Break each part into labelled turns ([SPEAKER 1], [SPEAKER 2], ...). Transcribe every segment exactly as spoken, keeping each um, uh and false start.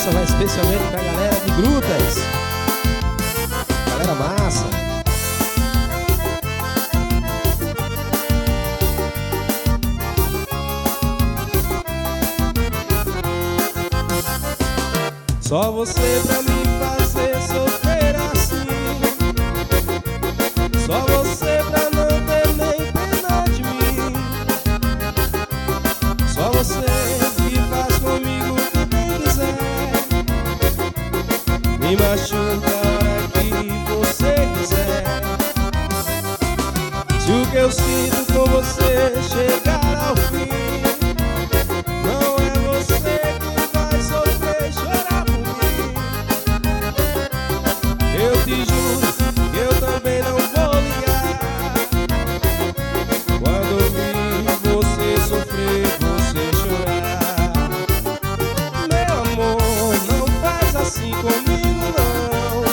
[SPEAKER 1] Essa vai especialmente pra galera de Grutas. Galera massa. Só você pra me fazer sofrer assim. Só você pra não ter nem pena de mim. Só você que faz comigo o que bem quiser. Me machuca a hora que você quiser. Se o que eu sinto com você chegar ao fim, não é você que vai sofrer e chorar por mim. Eu te juro que eu também não vou ligar. Quando vi você sofrer, você chorar. Meu amor, não faz assim comigo não.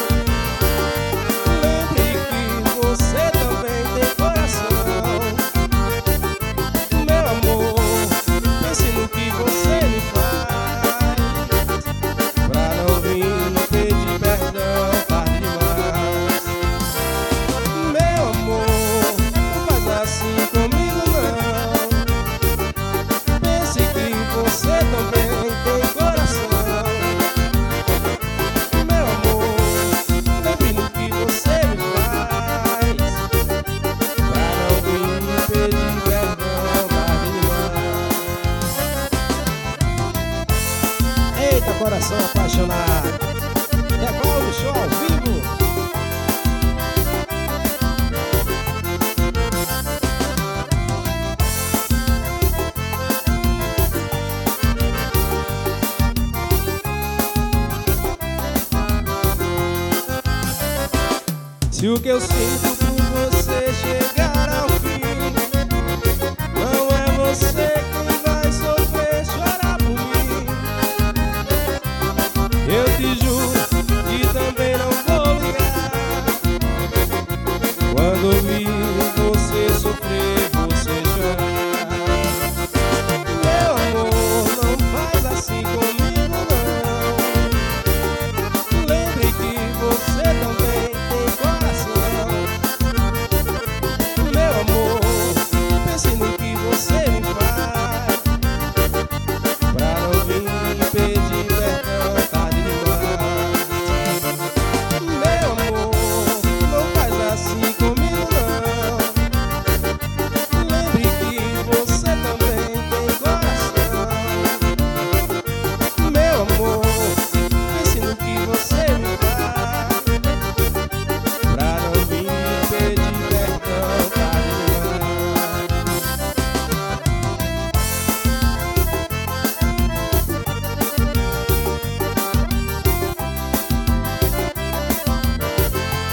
[SPEAKER 1] Lembre que você também tem coração. Meu amor, pense no que você me faz. Pra não vir pedir perdão tarde demais. Meu amor, não faz assim comigo não. Pense que você também tem coração. Meu amor, lembre no que você me faz. Pra não vir pedir perdão tarde demais. Eita, coração apaixonado. É Cláudio Show ao vivo. Se o que eu sinto por você chegar ao fim, não é você que vai sofrer, chorar por mim. Eu te juro que também não vou ligar. Quando vi você sofrer, você chorar. Meu amor, não faz assim comigo não. Lembre que você também tem coração. Meu amor, pense no que você me faz. Pra não vir pedir perdão tarde demais. Meu amor, não faz assim comigo não. Lembre que você também tem coração. Meu amor, pense no que você me faz. Pra não vir pedir perdão tarde demais.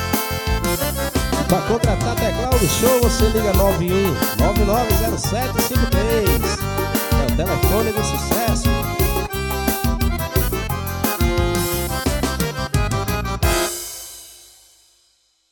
[SPEAKER 1] Pra contratar teclado do show, você liga nove um nove nove zero sete cinco